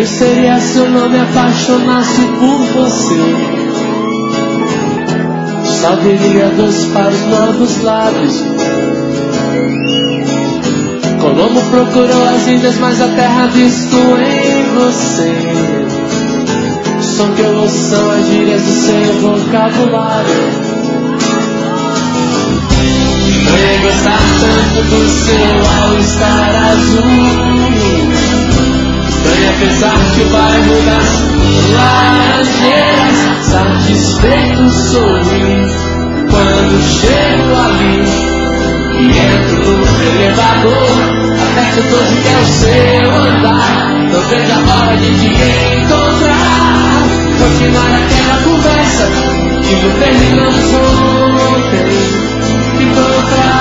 seria se eu não me apaixonasse por você? Só viria dos para os novos lábios. Colombo procurou as ilhas, mas a terra visto em você. O som que eu ouço são as gírias do seu vocabulário. Estranho gostar tanto do seu all-star azul. Estranho pensar que o bairro das laranjeiras satisfeito sorri quando chego ali e entro no elevador. Aperto 12 que é o seu andar. Não vejo a hora de te encontrar. Continuar aquela conversa que não terminamos ontem. Ficou pra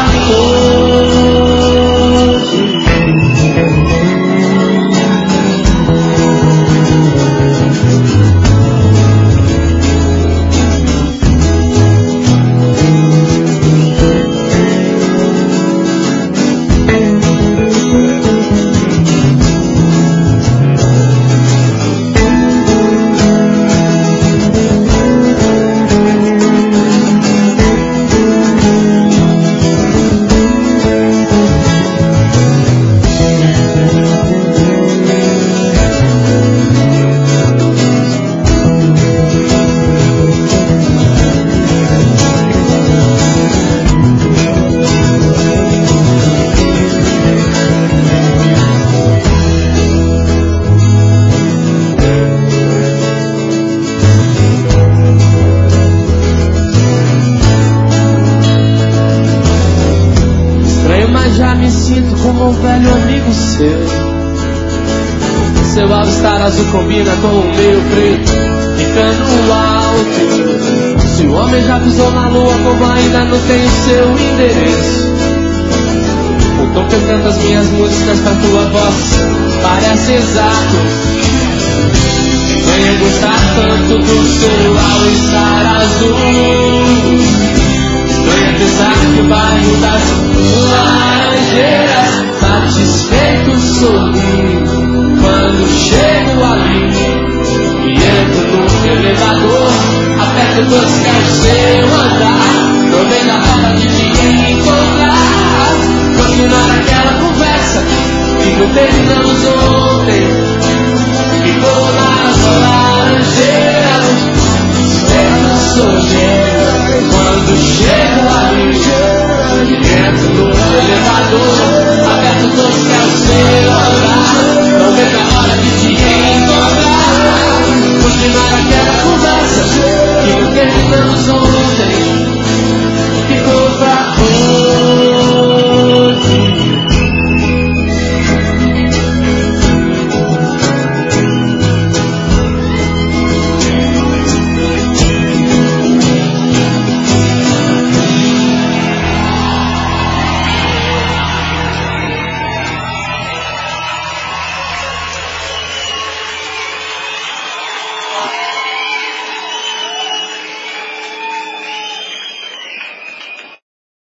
hoje. Já me sinto como um velho amigo seu. Seu all-star azul combina com o meu preto, ficando alto. Se o homem já pisou na lua, como ainda não tem o seu endereço. O tom que eu canto as minhas músicas pra tua voz parece exato. Venha gostar tanto do seu all-star azul. Venha pensar que o bairro das laranjeiras satisfeito sorri quando chego ali e entro no elevador. Aperto 12 que é o seu andar. Não vejo a hora de te encontrar. Continuar aquela conversa que não terminamos ontem. Ficou nas laranjeiras esperando sorrir quando chego ali e entro no elevador. Aperto 12 que é o seu andar. Não vejo a hora de te encontrar. Continuar aquela conversa que não terminamos ontem.